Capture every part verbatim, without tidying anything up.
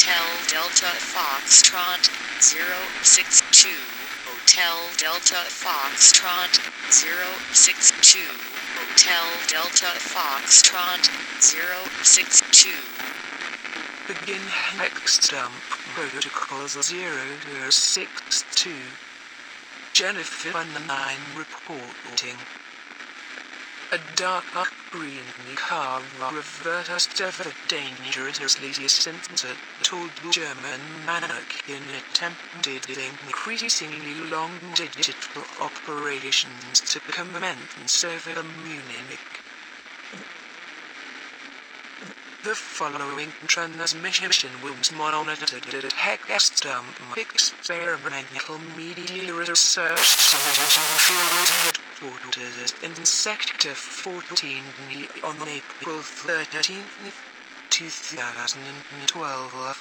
Hotel Delta Foxtrot zero six two. Hotel Delta Foxtrot zero six two. Hotel Delta Foxtrot zero six two. Begin next dump protocol zero zero six two. Jennifer nine reporting. A dark green car reversed over dangerously since a tall German mannequin attempted increasingly long digital operations to commence over Munich. The following transmission was monitored at Hexdump Experimental Media Research Headquarters in Sector fourteen on April thirteenth, two thousand twelve.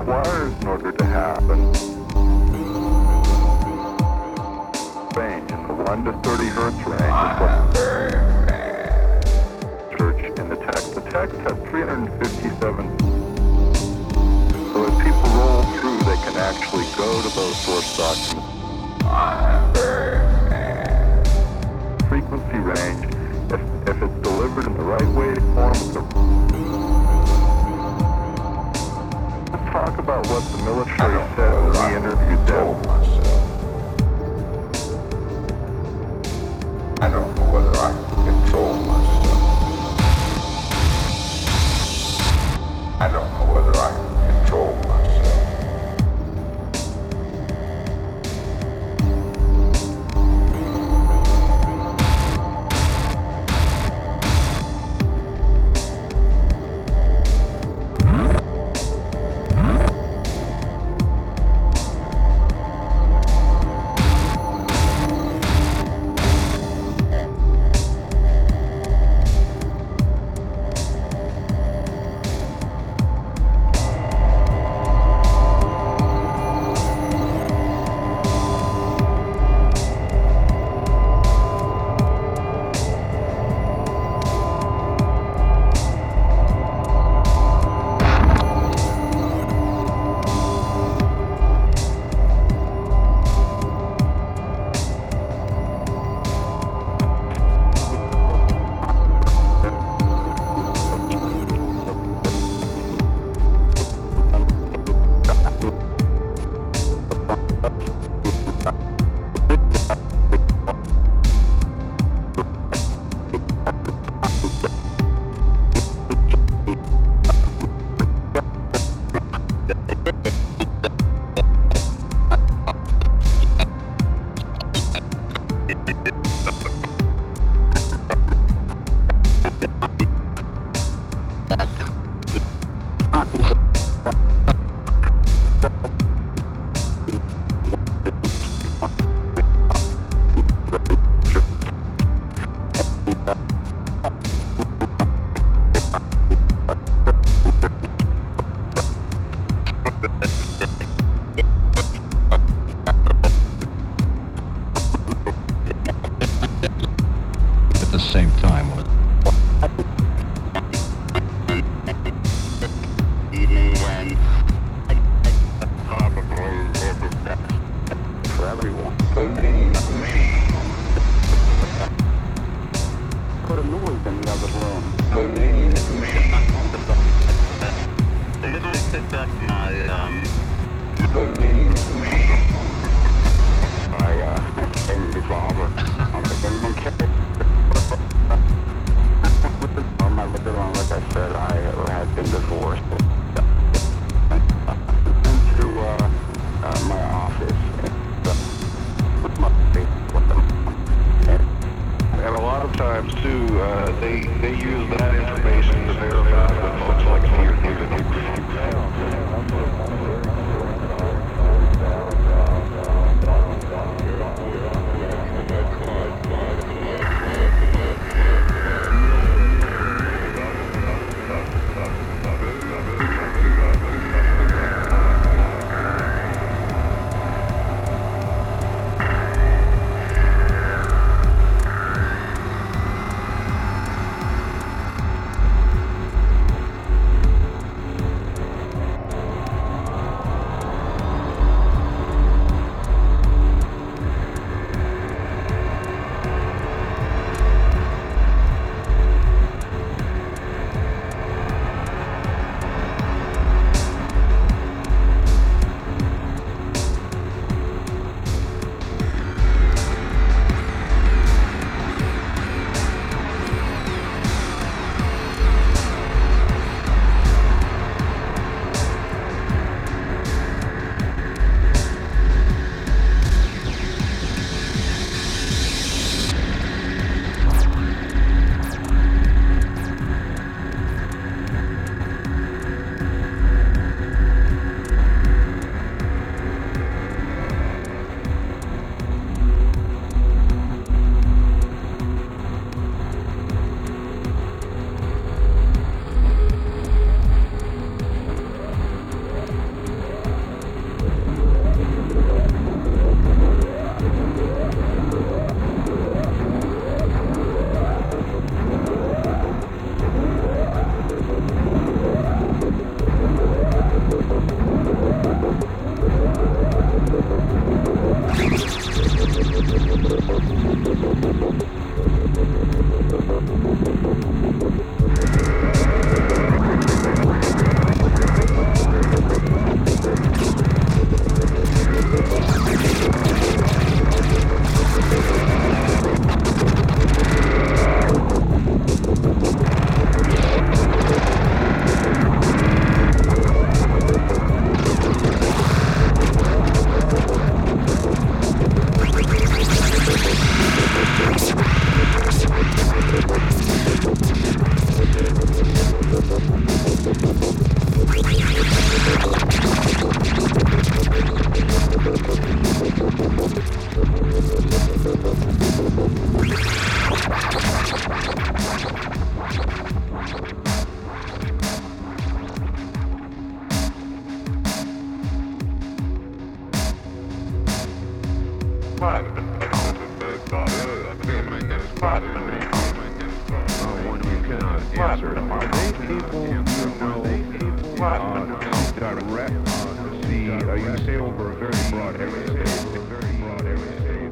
requires in order to happen range in the one to thirty hertz range is what church in the text. The text has three hundred fifty-seven. So as people roll through, they can actually go to those source documents. Frequency range, if, if it's delivered in the right way to form the. Let's talk about what the military said when we interviewed them. I don't know whether I can control myself. I don't know whether I can control myself. At the same time, with For everyone. Put a noise in the other room. My, um, my, uh, revolver. I'm thinking, okay. On my living room, like I said, I had been divorced. Into, uh, uh, my office. And a lot of times too, uh, they they use that information to verify what folks like me are thinking. one you cannot answer. Are they people you know uh, direct uh, the, uh, you say over a very broad area, very broad area,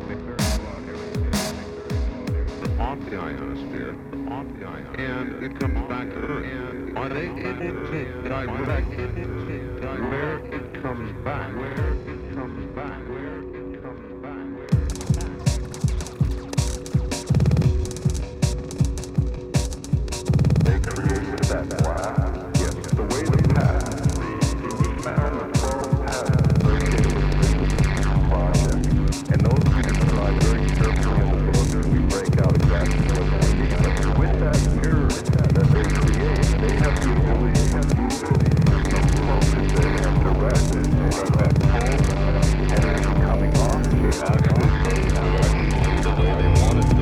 off the ionosphere, off the ionosphere, and it comes back to Earth. Are they able to direct where it comes back? Where it comes back? Where it comes back? They created that blast. Yes, the way the path, we found the twelve paths associated with this project. And those we describe very carefully in the book, and we break out exactly what they mean. But with that mirror that they create, they have the ability to use it in the focus and direct it, and that whole energy coming off to actually go the way they want it to go.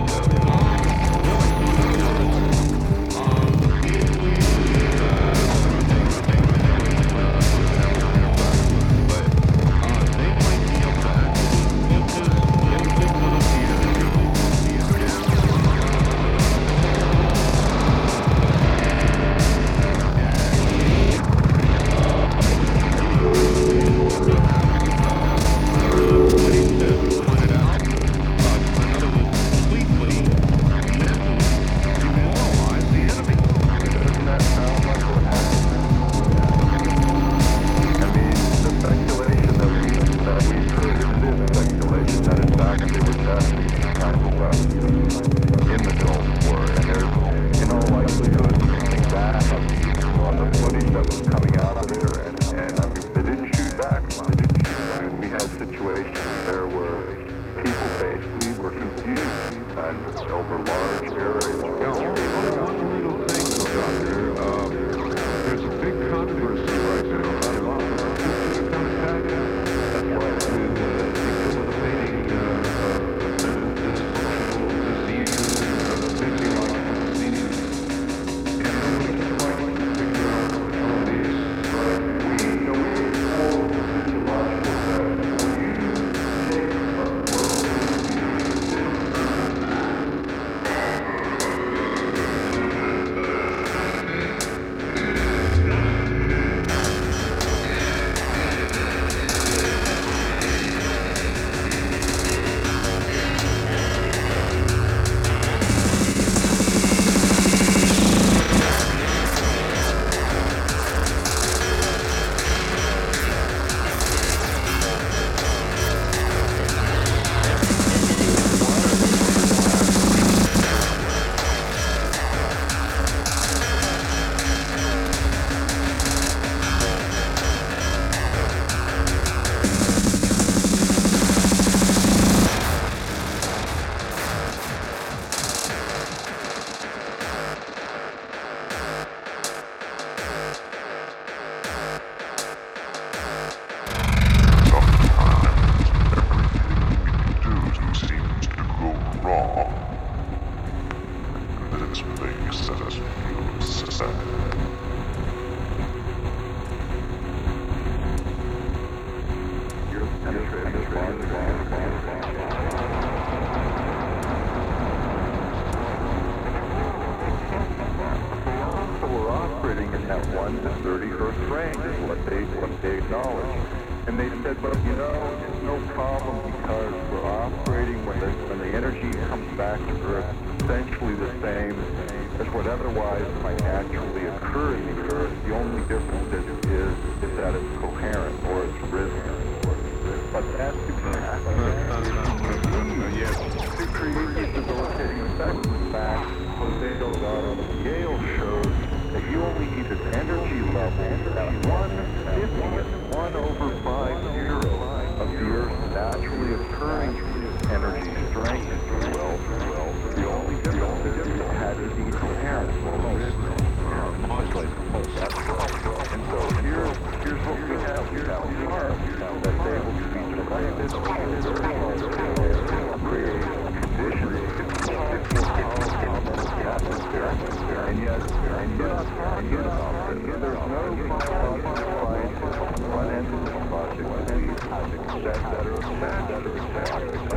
That are that are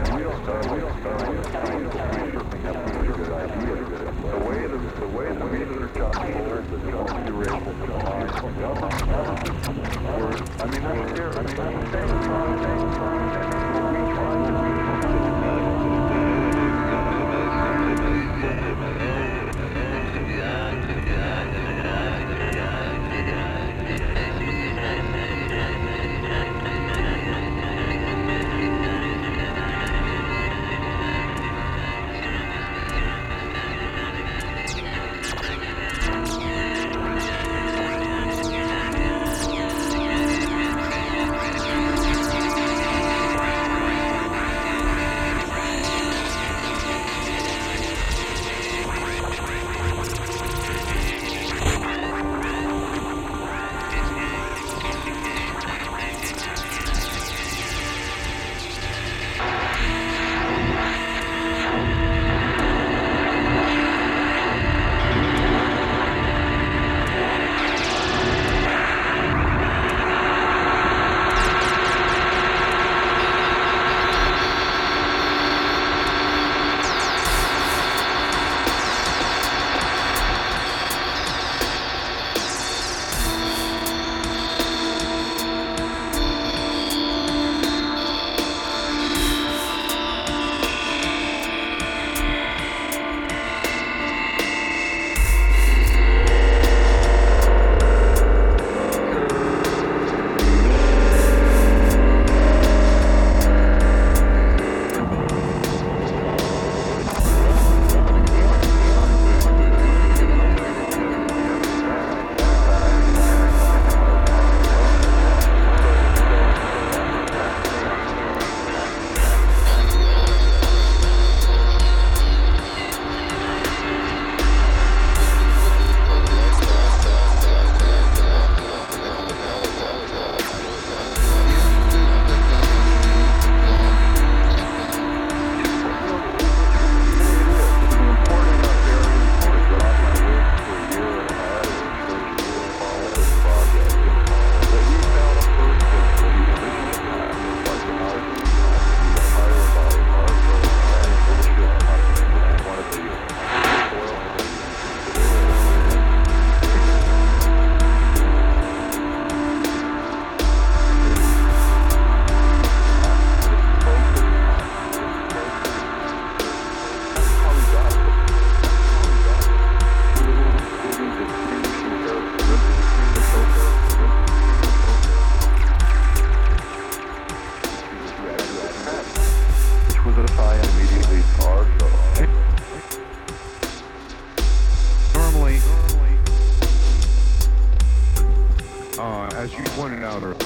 as you pointed out earlier,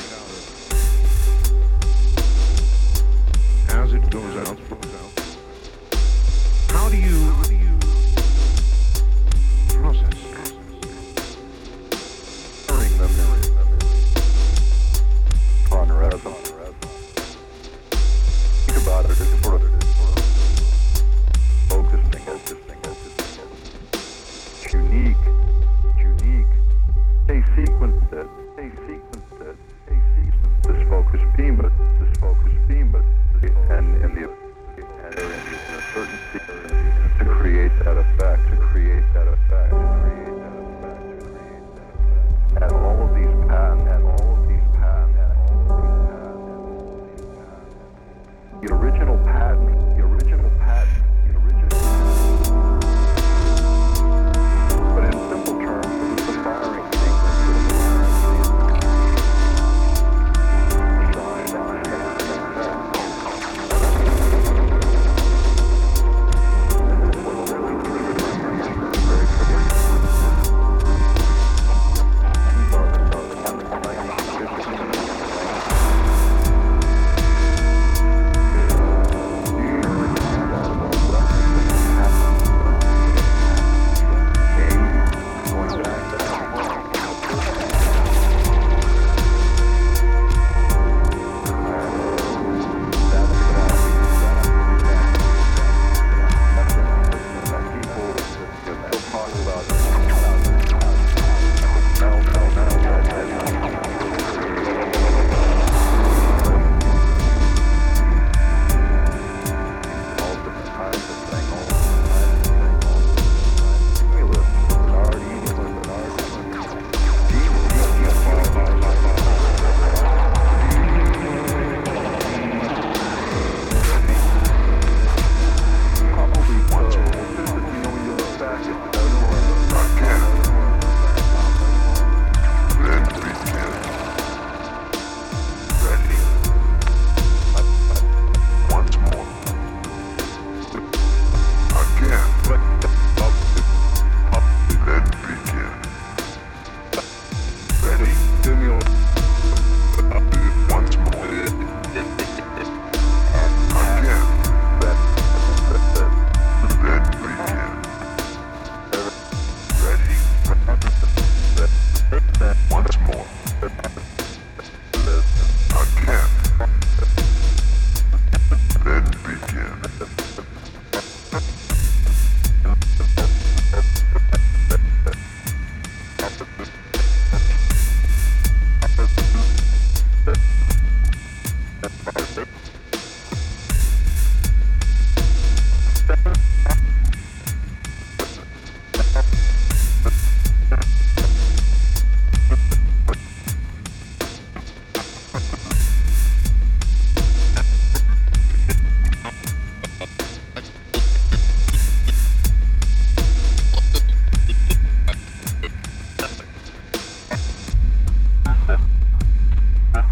as it goes out, how do you, how do you process turning them on rhythm? Think about it as sort of focusing, focusing, focusing. It's unique, it's unique. They sequenced it, they sequenced it, they sequenced this focus beam, but this focus beam, but and in the and in a certain sequence,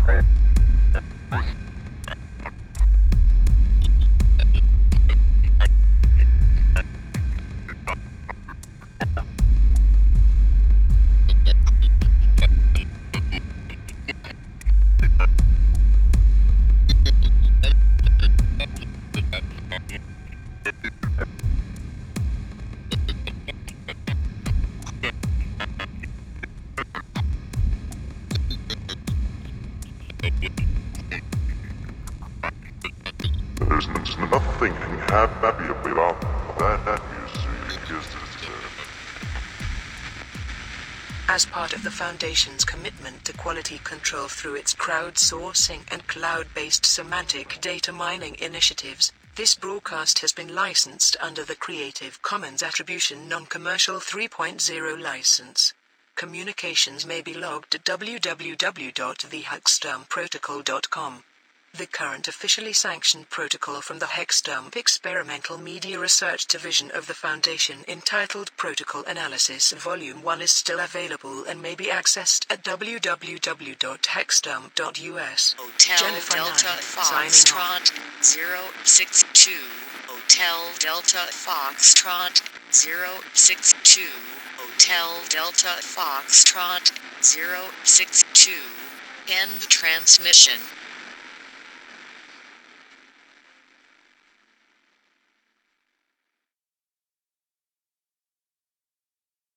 There's nothing happy about that, you see, is there? As part of the Foundation's commitment to quality control through its crowdsourcing and cloud-based semantic data mining initiatives, this broadcast has been licensed under the Creative Commons Attribution Non-Commercial three point oh license. Communications may be logged at w w w dot the hexdump protocol dot com. The current officially sanctioned protocol from the Hexdump Experimental Media Research Division of the Foundation, entitled Protocol Analysis Volume one, is still available and may be accessed at w w w dot hexdump dot u s. Hotel Jennifer Delta Knight, signing off. Foxtrot zero six two. Hotel Delta Foxtrot zero six two. Hotel Delta Foxtrot zero six two. End transmission.